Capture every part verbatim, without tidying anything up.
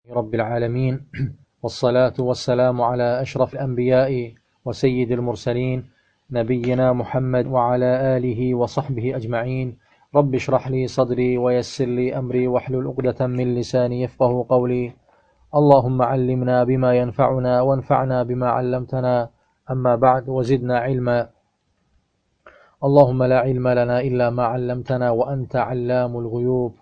رب العالمين والصلاة والسلام على أشرف الأنبياء وسيد المرسلين نبينا محمد وعلى آله وصحبه أجمعين. رب اشرح لي صدري ويسر لي أمري واحلل عقدة من لساني يفقه قولي. اللهم علمنا بما ينفعنا وانفعنا بما علمتنا، أما بعد، وزدنا علما. اللهم لا علم لنا إلا ما علمتنا وأنت علام الغيوب.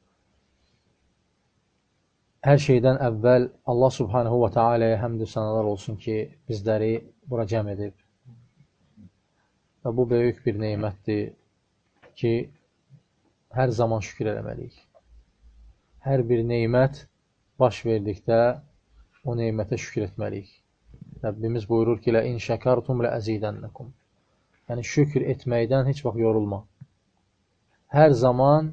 Hər şeydən əvvəl Allah Subhanahu wa Ta'ala'ya həmd-i sənalar olsun ki, bizləri bura cəm edib. Və bu böyük bir neymətdir ki, hər zaman şükür eləməliyik. Hər bir neymət baş verdikdə o neymətə şükür etməliyik. Rəbbimiz buyurur ki, لَاِنْ شَكَرْتُمْ لَأَزِيدَنَّكُمْ. Yəni, şükür etməkdən heç vaxt yorulma. Hər zaman,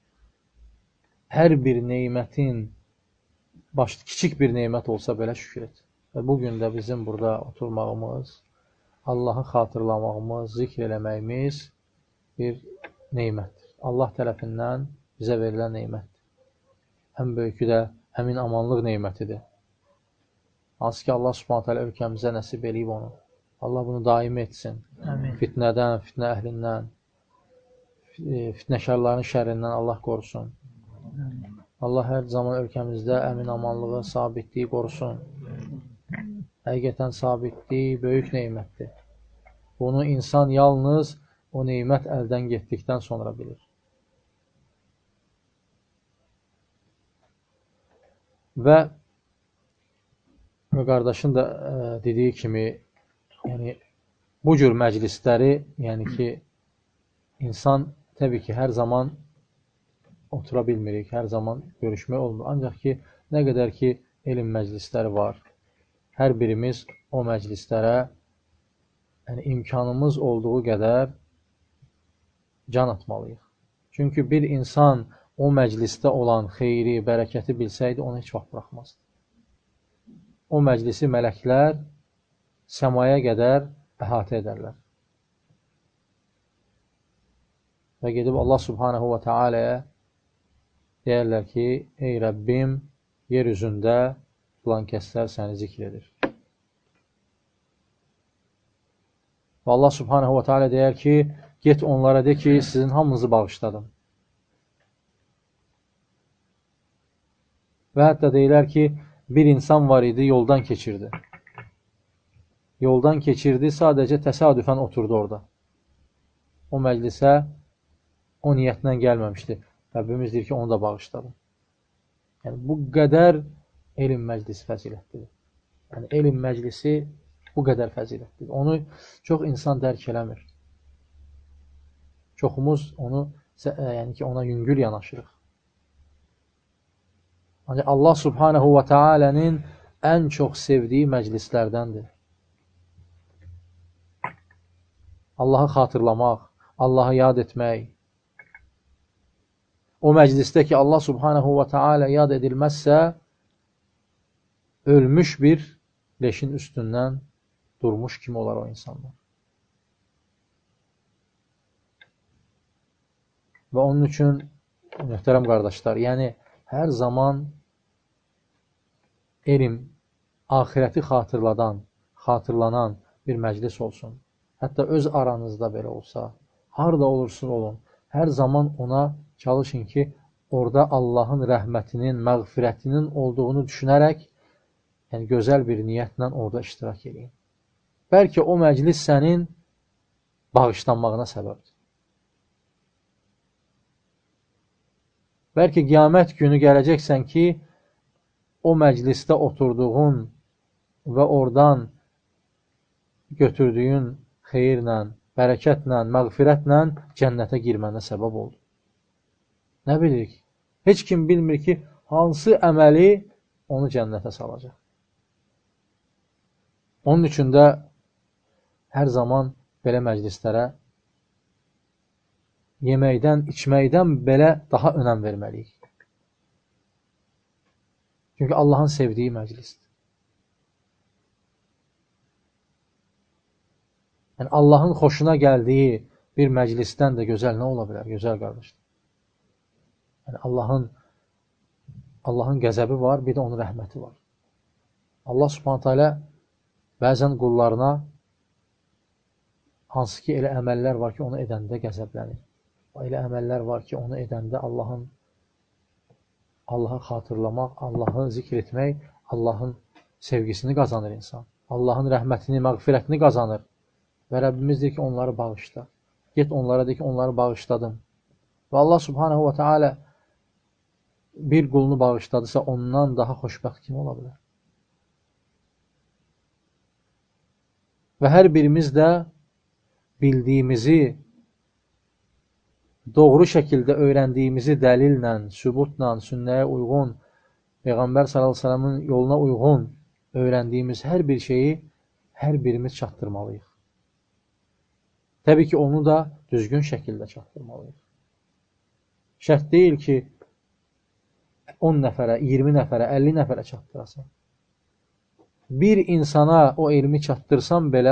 hər bir neymətin Baş, kiçik bir neymət olsa belə şükür et. Və bugün də bizim burada oturmağımız, Allahı xatırlamağımız, zikr eləməyimiz bir neymətdir. Allah tərəfindən bizə verilən neymətdir. Ən böyükü də əmin amanlıq neymətidir. Hansı ki, Allah Subhanahu taala ölkəmizə nəsib eləyib onu. Allah bunu daim etsin. Amin. Fitnədən, fitnə əhlindən, fitnəkarların şərrindən Allah qorusun. Amin. Allah hər zaman ölkəmizdə əmin amanlığı, sabitliyi qorusun. Həqiqətən sabitliyi böyük neymətdir. Bunu insan yalnız o neymət əldən getdikdən sonra bilir. Və qardaşın da ə, dediyi kimi, yəni, bu cür məclisləri, yəni ki, insan təbii ki, hər zaman otura bilmirik, hər zaman görüşmək olmur. Ancaq ki, nə qədər ki, elm məclisləri var, hər birimiz o məclislərə yəni, imkanımız olduğu qədər can atmalıyıq. Çünki bir insan o məclisdə olan xeyri, bərəkəti bilsəydi, onu heç vaxt buraxmazdı. O məclisi mələklər səmaya qədər əhatə edərlər. Və gedib Allah Subhanahu wa Ta'ala'ya deyərlər ki, ey Rəbbim, yer üzündə filan kəslər səni zikr edir. Və Allah Subhanahu wa Ta'ala deyər ki, get onlara de ki, sizin hamınızı bağışladım. Və hətta deyilər ki, bir insan var idi, yoldan keçirdi. Yoldan keçirdi, sadəcə təsadüfən oturdu orada. O məclisə o niyyətlə gəlməmişdi. Rəbbimiz deyir ki, onu da bağışladım. Yəni, bu qədər elm məclisi fəzilətlidir. Yəni, elm məclisi bu qədər fəzilətlidir. Onu çox insan dərk eləmir. Çoxumuz onu, yəni ki, ona yüngül yanaşırıq. Ancaq Allah Subhanahu wa Ta'ala'nın ən çox sevdiyi məclislərdəndir. Allahı xatırlamaq, Allahı yad etmək. O məclisdə ki, Allah Subhanahu wa Ta'ala yad edilməzsə, ölmüş bir leşin üstündən durmuş kimi olar o insanlar. Və onun üçün, möhtərəm qardaşlar, yəni hər zaman elm, axirəti xatırladan, xatırlanan bir məclis olsun. Hətta öz aranızda belə olsa, harada olursun olun, hər zaman ona çalışın ki, orada Allahın rəhmətinin, məğfirətinin olduğunu düşünərək, yəni gözəl bir niyyətlə orada iştirak edin. Bəlkə o məclis sənin bağışlanmağına səbəbdir. Bəlkə qiyamət günü gələcəksən ki, o məclisdə oturduğun və oradan götürdüyün xeyirlə, bərəkətlə, məğfirətlə cənnətə girmənə səbəb oldu. Nə bilirik? Heç kim bilmir ki, hansı əməli onu cənnətə salacaq. Onun üçün də hər zaman belə məclislərə yeməkdən, içməkdən belə daha önəm verməliyik. Çünki Allahın sevdiyi məclisdir. Yəni, Allahın xoşuna gəldiyi bir məclisdən də gözəl nə ola bilər? Gözəl qardaşlar. Yəni, Allahın Allahın qəzəbi var, bir də onun rəhməti var. Allah Subhanahu taala bəzən qullarına hansı ki elə əməllər var ki, onu edəndə qəzəblənir. Elə əməllər var ki, onu edəndə Allahın Allahı xatırlamaq, Allahı zikr etmək, Allahın sevgisini qazanır insan. Allahın rəhmətini, məğfirətini qazanır. Və Rəbbimiz deyir ki, onları bağışla. Get onlara deyir ki, onları bağışladım. Və Allah Subhanahu wa ta'ala bir qulunu bağışladısa, ondan daha xoşbəxt kim ola bilər? Və hər birimiz də bildiyimizi, doğru şəkildə öyrəndiyimizi dəlillə, sübutla, sünnəyə uyğun, Peyğəmbər sallallahu əleyhi və səlləmin yoluna uyğun öyrəndiyimiz hər bir şeyi hər birimiz çatdırmalıyıq. Təbii ki, onu da düzgün şəkildə çatdırmalıyıq. Şərt deyil ki, on nəfərə, iyirmi nəfərə, əlli nəfərə çatdırasın. Bir insana o elmi çatdırsan belə,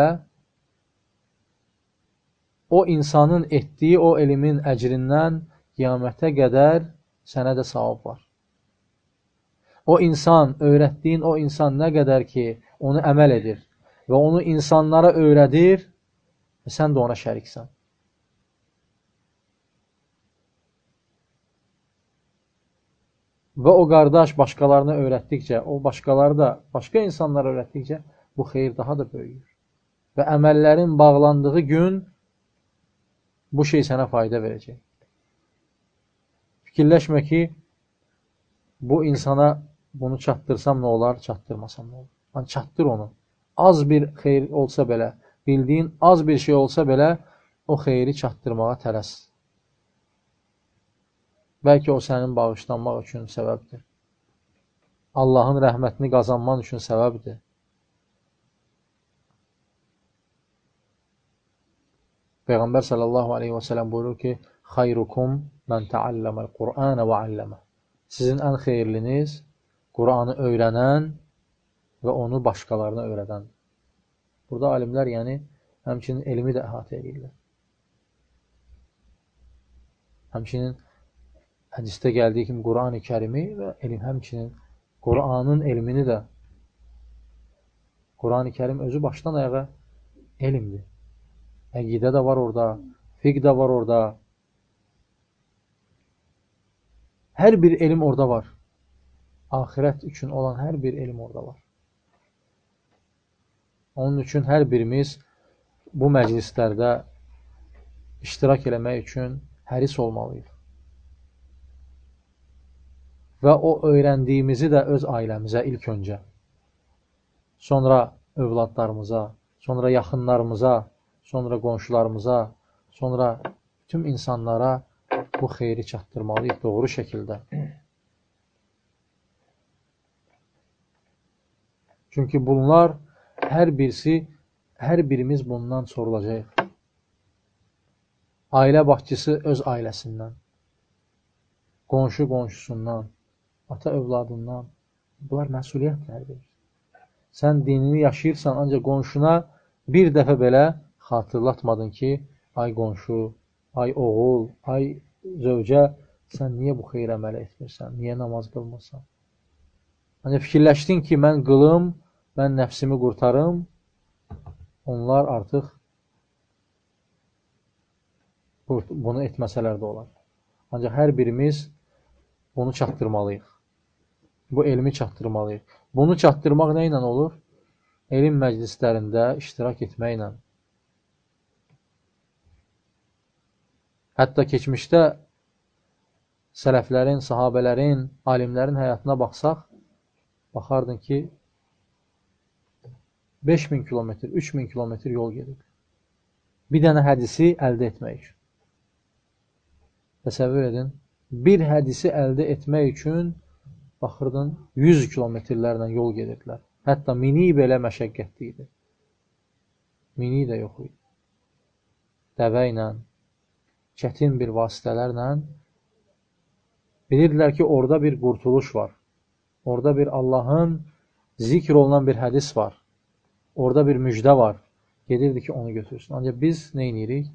o insanın etdiyi o elmin əcrindən qiyamətə qədər sənə də savab var. O insan, öyrətdiyin o insan nə qədər ki, onu əməl edir və onu insanlara öyrədir, sən də ona şəriksən. Və o qardaş başqalarına öyrətdikcə, o başqaları da başqa insanlara öyrətdikcə, bu xeyir daha da böyüyür. Və əməllərin bağlandığı gün bu şey sənə fayda verəcək. Fikirləşmə ki, bu insana bunu çatdırsam nə olar, çatdırmasam nə olur. Yəni, çatdır onu. Az bir xeyir olsa belə, bildiyin az bir şey olsa belə, o xeyri çatdırmağa tələs. Bəlkə o sənin bağışlanmaq üçün səbəbdir. Allahın rəhmətini qazanman üçün səbəbdir. Peyğəmbər sallallahu aleyhi və sələm buyurur ki, xayrukum mən təalləməl Qur'anə və alləmə. Sizin ən xeyirliniz Qur'anı öyrənən və onu başqalarına öyrədən. Burada alimlər, yəni, həmçinin elmi də əhatə edirlər. Həmçinin hədisdə gəldiyi kimi Qur'an-ı Kərimi və elm, həmçinin Qur'anın elmini də, Qur'an-ı Kərim özü başdan ayağa elmdir. Əqidə də var orada, fiqh də var orada. Hər bir elm orada var. Ahirət üçün olan hər bir elm orada var. Onun üçün hər birimiz bu məclislərdə iştirak eləmək üçün həris olmalıyıq. Və o öyrəndiyimizi də öz ailəmizə ilk öncə, sonra övladlarımıza, sonra yaxınlarımıza, sonra qonşularımıza, sonra tüm insanlara bu xeyri çatdırmalıyıq doğru şəkildə. Çünki bunlar hər birisi, hər birimiz bundan sorulacaq. Ailə başçısı öz ailəsindən, qonşu qonşusundan, ata övladından, bunlar məsuliyyətlərdir. Sən dinini yaşayırsan, ancaq qonşuna bir dəfə belə xatırlatmadın ki, ay qonşu, ay oğul, ay zövcə, sən niyə bu xeyr əmələ etmirsən, niyə namaz qılmırsan? Ancaq fikirləşdin ki, mən qılım, mən nəfsimi qurtarım, onlar artıq bunu etməsələr də olar. Ancaq hər birimiz bunu çatdırmalıyıq. Bu elmi çatdırmalıyıq. Bunu çatdırmaq nə ilə olur? Elm məclislərində iştirak etməklə. Hətta keçmişdə sələflərin, sahabələrin, alimlərin həyatına baxsaq, baxardın ki, beş min kilometr, üç min kilometr yol gedir. Bir dənə hədisi əldə etmək üçün. Təsəvvür edin, bir hədisi əldə etmək üçün baxırdın, yüz kilometrlərlə yol gedirdilər. Hətta mini belə məşəqqətli idi. Mini də yox idi. Dəvə ilə, çətin bir vasitələrlə bilirdilər ki, orada bir qurtuluş var. Orada bir Allahın zikr olunan bir hədis var. Orada bir müjdə var. Gedirdi ki, onu götürsün. Ancaq biz nə edirik?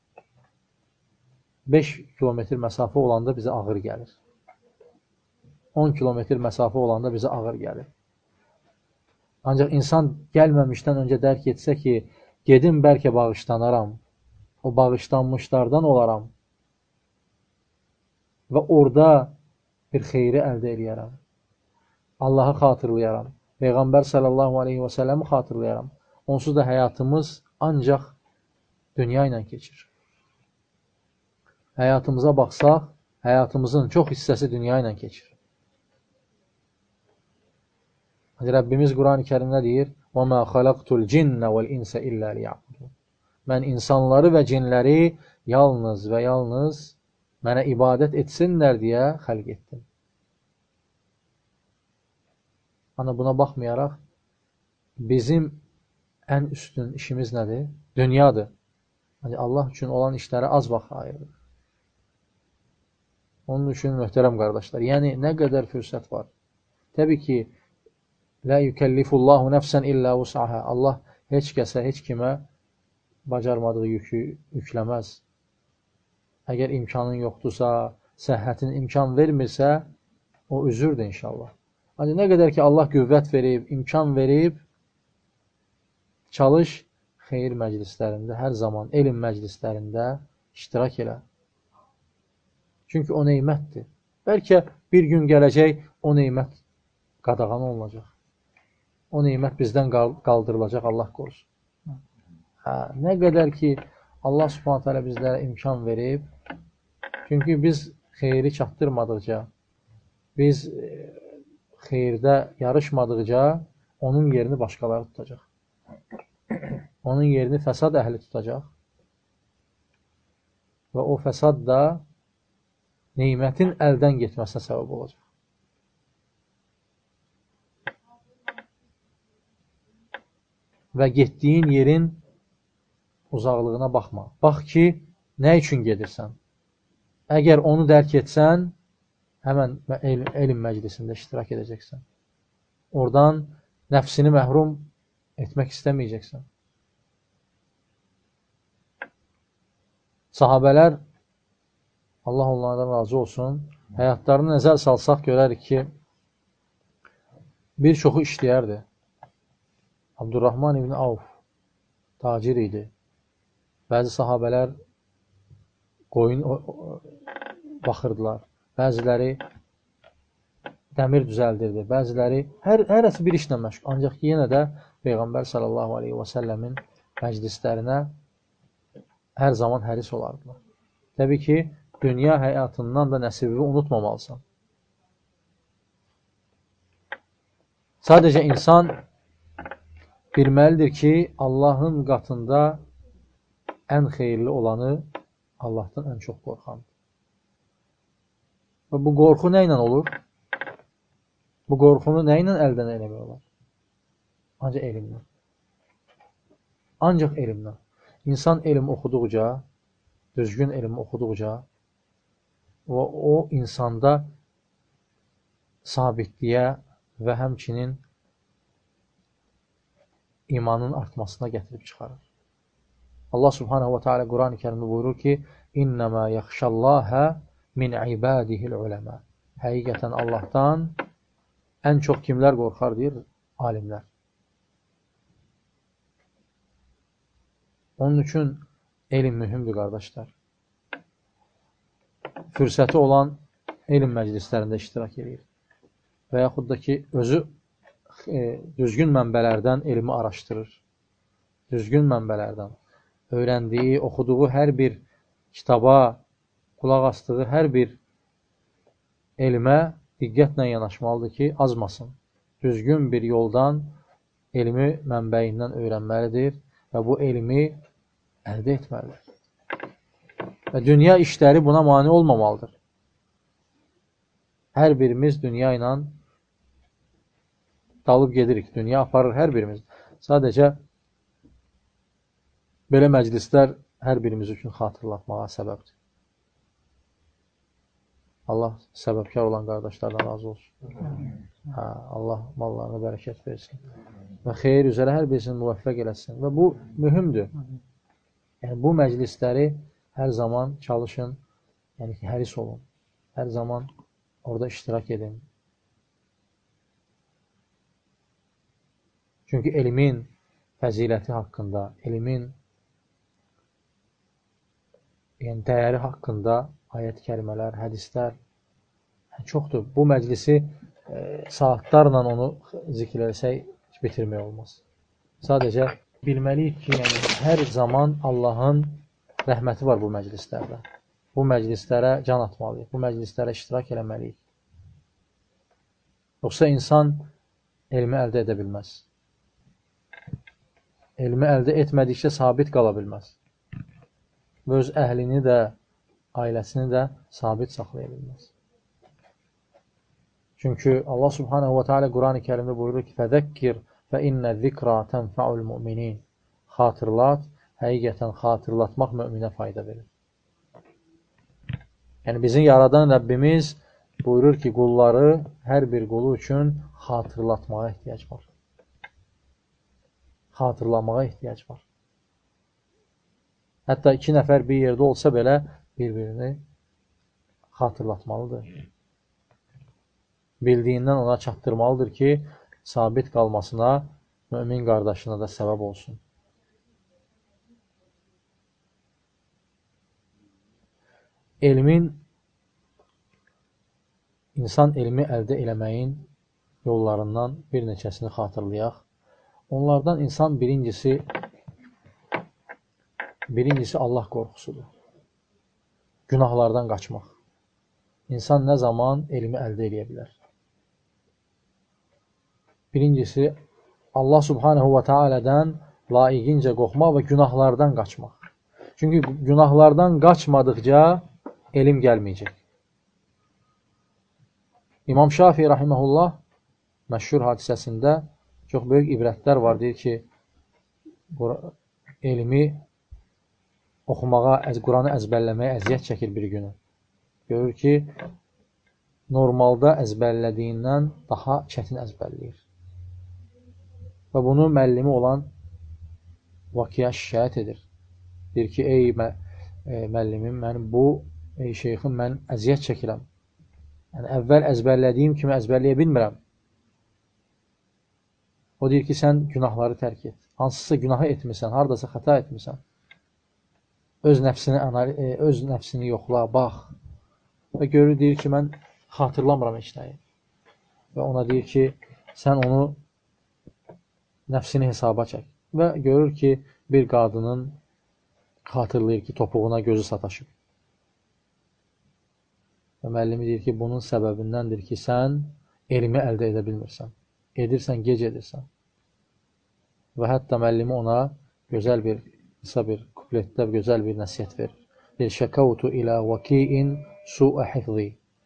beş kilometr məsafə olanda bizə ağır gəlir. on kilometr məsafə olanda bizə ağır gəlir. Ancaq insan gəlməmişdən öncə dərk etsə ki, gedim bəlkə bağışlanaram, o bağışlanmışlardan olaram və orada bir xeyri əldə edərəm. Allahı xatırlayaram, Peyğəmbər sallallahu aleyhi və səlləmi xatırlayaram. Onsuz da həyatımız ancaq dünya ilə keçir. Həyatımıza baxsaq, həyatımızın çox hissəsi dünya ilə keçir. Rəbbimiz Quran-ı Kərimdə deyir: وَمَا خَلَقْتُ الْجِنَّ وَالْاِنْسَ إِلَّا لِيَعْبُدُونَ Mən insanları və cinləri yalnız və yalnız mənə ibadət etsinlər deyə xəlq etdim. Ana buna baxmayaraq, bizim ən üstün işimiz nədir? Dünyadır. Yəni, Allah üçün olan işlərə az vaxt ayırır. Onun üçün möhtərəm qardaşlar, yəni nə qədər fürsət var. Təbii ki, لا يكلف الله نفسا إلا وسعها. Allah heç kəsə, heç kimə bacarmadığı yükü yükləməz. Əgər imkanın yoxdursa, səhhətin imkan vermirsə, o üzürdür inşallah. Hani nə qədər ki Allah qüvvət verib, imkan verib, çalış xeyir məclislərində, hər zaman elm məclislərində iştirak elə. Çünki o neymətdir. Bəlkə bir gün gələcək, o neymət qadağan olunacaq. O neymət bizdən qaldırılacaq, Allah qorusun. Hə, nə qədər ki, Allah subhanət hələ bizlərə imkan verib, çünki biz xeyri çatdırmadıqca, biz xeyirdə yarışmadıqca, onun yerini başqaları tutacaq. Onun yerini fəsad əhli tutacaq. Və o fəsad da neymətin əldən getməsinə səbəb olacaq. Və getdiyin yerin uzaqlığına baxma. Bax ki, nə üçün gedirsən? Əgər onu dərk etsən, həmən elm məclisində iştirak edəcəksən. Oradan nəfsini məhrum etmək istəməyəcəksən. Sahabələr, Allah onlardan razı olsun, həyatlarını nəzər salsaq görərik ki, bir çoxu işləyərdi. Abdurrahman ibn Avf tacir idi. Bəzi sahabələr qoyun baxırdılar. Bəziləri dəmir düzəldirdi. Bəziləri hər, hərəsi bir işlə məşğul. Ancaq yenə də Peyğəmbər sallallahu aleyhi və səlləmin məclislərinə hər zaman həris olardılar. Təbii ki, dünya həyatından da nəsibi unutmamalısan. Sadəcə insan bilməlidir ki, Allahın qatında ən xeyirli olanı Allahdan ən çox qorxandır. Və bu qorxu nə ilə olur? Bu qorxunu nə ilə əldən eləmək olar? Ancaq elmlə. Ancaq elmlə. İnsan elm oxuduqca, düzgün elm oxuduqca, o, o insanda sabitliyə və həmçinin imanın artmasına gətirib çıxarır. Allah subhanahu wa ta'ala Quran-ı Kərimdə buyurur ki, İnnəmə yaxşəlləhə min ibadihil uləmə. Həqiqətən Allahdan ən çox kimlər qorxar, deyir? Alimlər. Onun üçün elm mühümdür, qardaşlar. Fürsəti olan elm məclislərində iştirak edir. Və yaxud da ki, özü e, düzgün mənbələrdən elmi araşdırır. Düzgün mənbələrdən. Öyrəndiyi, oxuduğu hər bir kitaba, qulaq asdığı hər bir elmə diqqətlə yanaşmalıdır ki, azmasın. Düzgün bir yoldan elmi mənbəyindən öyrənməlidir və bu elmi əldə etməlidir. Və dünya işləri buna mane olmamalıdır. Hər birimiz dünya ilə dalıb gedirik. Dünya aparır hər birimiz. Sadəcə belə məclislər hər birimiz üçün xatırlatmağa səbəbdir. Allah səbəbkar olan qardaşlardan razı olsun. Hə, Allah mallarına bərəkət versin. Və xeyir üzərə hər birisini müvəffəq eləsin. Və bu mühümdür. Yəni, bu məclisləri hər zaman çalışın, yəni ki, həris olun. Hər zaman orada iştirak edin. Çünki elmin fəziləti haqqında, elmin yəni dəyəri haqqında ayət kərimələr, hədislər çoxdur. Bu məclisi e, saatlarla onu zikr etsək bitirmək olmaz. Sadəcə bilməliyik ki, yəni, hər zaman Allahın rəhməti var bu məclislərdə. Bu məclislərə can atmalıyıq, bu məclislərə iştirak eləməliyik. Yoxsa insan elmi əldə edə bilməz. Elmi əldə etmədikcə sabit qala bilməz. Və öz əhlini də, ailəsini də sabit saxlaya bilməz. Çünki Allah Subhanahu wa Ta'ala Quran-ı Kərimdə buyurur ki, فَذَكِّرْ فَإِنَّ الذِّكْرَى تَنْفَعُ الْمُؤْمِنِينَ Xatırlat, həqiqətən xatırlatmaq möminə fayda verir. Yəni, bizim yaradan Rəbbimiz buyurur ki, qulları, hər bir qulu üçün xatırlatmağa ehtiyac var. Xatırlamağa ehtiyac var. Hətta iki nəfər bir yerdə olsa belə bir-birini xatırlatmalıdır. Bildiyindən ona çatdırmalıdır ki, sabit qalmasına, mömin qardaşına da səbəb olsun. Elmin, insan elmi əldə eləməyin yollarından bir neçəsini xatırlayaq. Onlardan insan birincisi, birincisi Allah qorxusudur. Günahlardan qaçmaq. İnsan nə zaman elmi əldə eləyə bilər? Birincisi, Allah Subhanahu wa Ta'alədən layiqincə qorxmaq və günahlardan qaçmaq. Çünki günahlardan qaçmadıqca elm gəlməyəcək. İmam Şafii rahiməhullah məşhur hadisəsində çox böyük ibrətlər var. Deyir ki, elmi oxumağa, Quranı əzbərləməyə əziyyət çəkir bir günü. Görür ki, normalda əzbərlədiyindən daha çətin əzbərləyir. Və bunu müəllimi olan Vakiyə şikayət edir. Deyir ki, ey müəllimim, mən bu, ey şeyxim, mən əziyyət çəkirəm. Yəni, əvvəl əzbərlədiyim kimi əzbərləyə bilmirəm. O deyir ki, sən günahları tərk et. Hansısa günahı etmirsən, haradasa xəta etmirsən. Öz nəfsini, öz nəfsini yoxla, bax. Və görür, deyir ki, mən xatırlamıram heç nəyi. Və ona deyir ki, sən onu nəfsini hesaba çək. Və görür ki, bir qadının xatırlayır ki, topuğuna gözü sataşıb. Və müəllimi deyir ki, bunun səbəbindəndir ki, sən elmi əldə edə bilmirsən. Edirsən, gec edirsən. Və hətta müəllimi ona gözəl bir, qısa bir kupletdə gözəl bir nəsiyyət verir. Deyir, şəkavtu ilə vakiin su'a hifzi.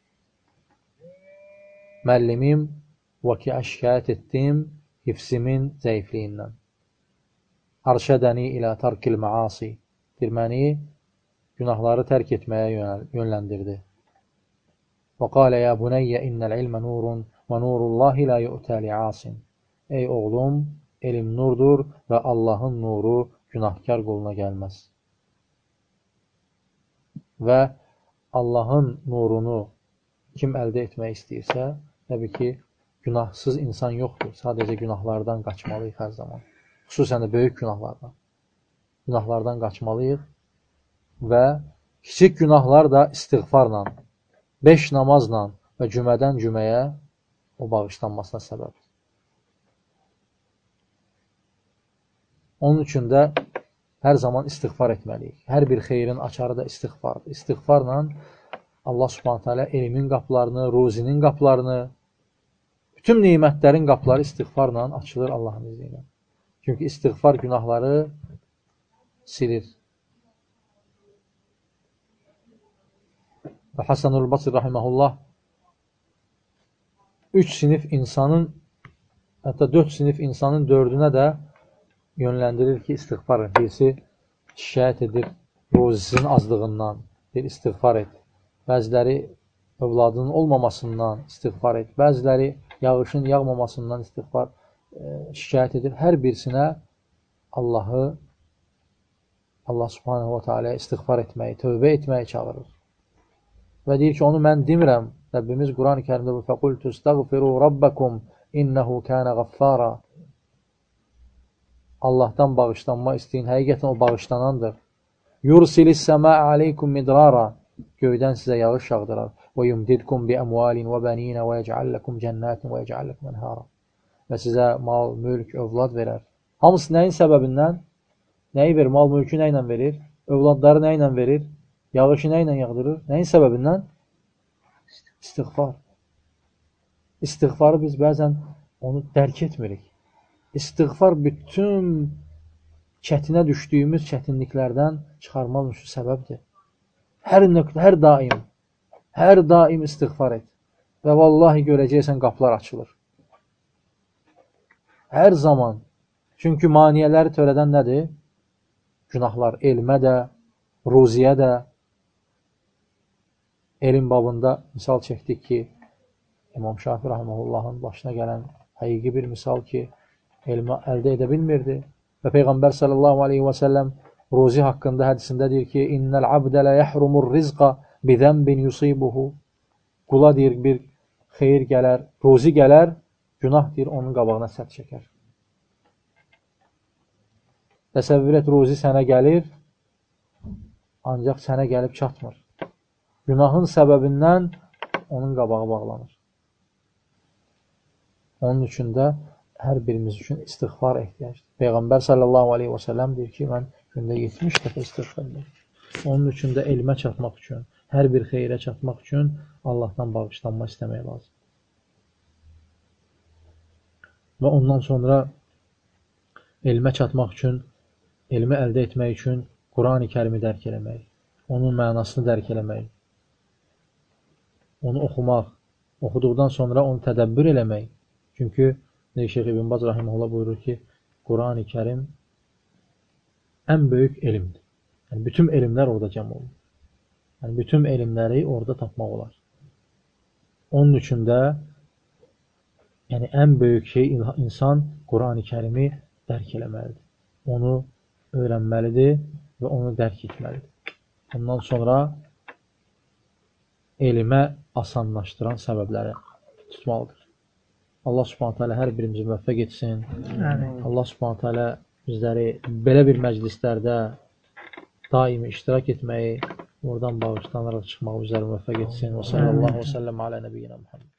Müəllimim vakiə şikayət etdim hifzimin zəifliyindən. Arşədəni ilə tarkil məasi. Deyir, məni günahları tərk etməyə yönləndirdi. Və qalə, ya bunəyyə innəl ilmə nurun və nurullahi la yu'tə li'asin. Ey oğlum, elm nurdur və Allahın nuru günahkar qoluna gəlməz. Və Allahın nurunu kim əldə etmək istəyirsə, təbii ki, günahsız insan yoxdur. Sadəcə günahlardan qaçmalıyıq hər zaman. Xüsusən də böyük günahlardan. Günahlardan qaçmalıyıq və kiçik günahlar da istiğfarla, beş namazla və cümədən cüməyə o bağışlanmasına səbəbdir. Onun üçün də hər zaman istiğfar etməliyik. Hər bir xeyrin açarı da istiğfardır. İstiğfarla Allah Subhanahu Teala elmin qapılarını, ruzinin qapılarını, bütün neymətlərin qapıları istiğfarla açılır Allahın izni ilə. Çünki istiğfar günahları silir. Və Hasanul Basri rahiməhullah üç sinif insanın, hətta dörd sinif insanın dördünə də yönləndirir ki, istiğfar et. Birisi şikayət edir ruzisinin azlığından, bir istiğfar et. Bəziləri övladının olmamasından istiğfar et. Bəziləri yağışın yağmamasından istiğfar e, şikayət edir. Hər birisinə Allahı, Allah Subhanahu wa Ta'ala istiğfar etməyi, tövbə etməyi çağırır. Və deyir ki, onu mən demirəm. Rəbbimiz Quran-ı Kərimdə bu fəqultu istəğfiru rabbakum innehu kənə qaffara. Allahdan bağışlanma istəyin. Həqiqətən o bağışlanandır. Yursilis səmə aleykum midrara. Göydən sizə yağış yağdırar. Və yumdidkum bi əmvalin və bəninə və yəcəlləkum cənnatin və yəcəlləkum ənhara. Və sizə mal, mülk, övlad verər. Hamısı nəyin səbəbindən? Nəyi verir? Mal, mülkü nə ilə verir? Övladları nə ilə verir? Yağışı nə ilə yağdırır? Nəyin səbəbindən? İstiğfar. İstiğfarı biz bəzən onu dərk etmirik. İstiğfar bütün çətinə düşdüyümüz çətinliklərdən çıxarmaq üçün səbəbdir. Hər nöqtə, hər daim, hər daim istiğfar et. Və vallahi görəcəksən qapılar açılır. Hər zaman. Çünki maniyələri törədən nədir? Günahlar elmə də, ruziyə də. Elm babında misal çəkdik ki, İmam Şafi Rahiməhullahın başına gələn həqiqi bir misal ki, elmi əldə edə bilmirdi. Və Peyğəmbər sallallahu aleyhi və səlləm ruzi haqqında hədisində deyir ki, İnnəl abdə lə yəhrumur rizqa bidənbin yusibuhu. Qula deyir, bir xeyir gələr, ruzi gələr, günah deyir, onun qabağına sədd çəkər. Təsəvvür et, ruzi sənə gəlir, ancaq sənə gəlib çatmır. Günahın səbəbindən onun qabağı bağlanır. Onun üçün də hər birimiz üçün istiğfar ehtiyacdır. Peyğəmbər sallallahu aleyhi və səlləm deyir ki, mən gündə yetmiş dəfə istiğfar edirəm. Onun üçün də elmə çatmaq üçün, hər bir xeyrə çatmaq üçün Allahdan bağışlanma istəmək lazım. Və ondan sonra elmə çatmaq üçün, elmi əldə etmək üçün Quran-ı Kərimi dərk eləmək, onun mənasını dərk eləmək, onu oxumaq, oxuduqdan sonra onu tədəbbür eləmək. Çünki Şeyx İbn Baz Rahiməhullah buyurur ki, Quran-ı Kərim ən böyük elmdir. Yəni, bütün elmlər orada cəm olur. Yəni, bütün elmləri orada tapmaq olar. Onun üçün də yəni, ən böyük şey insan Quran-ı Kərimi dərk eləməlidir. Onu öyrənməlidir və onu dərk etməlidir. Ondan sonra elmə asanlaşdıran səbəbləri tutmalıdır. Allah Subhanahu taala hər birimizi müvəffəq etsin. Amin. Allah Subhanahu taala bizləri belə bir məclislərdə daimi iştirak etməyi, oradan bağışlanaraq çıxmağı bizləri müvəffəq etsin. Və sallallahu aleyhi və səlləm alə nəbiyyina Muhammed.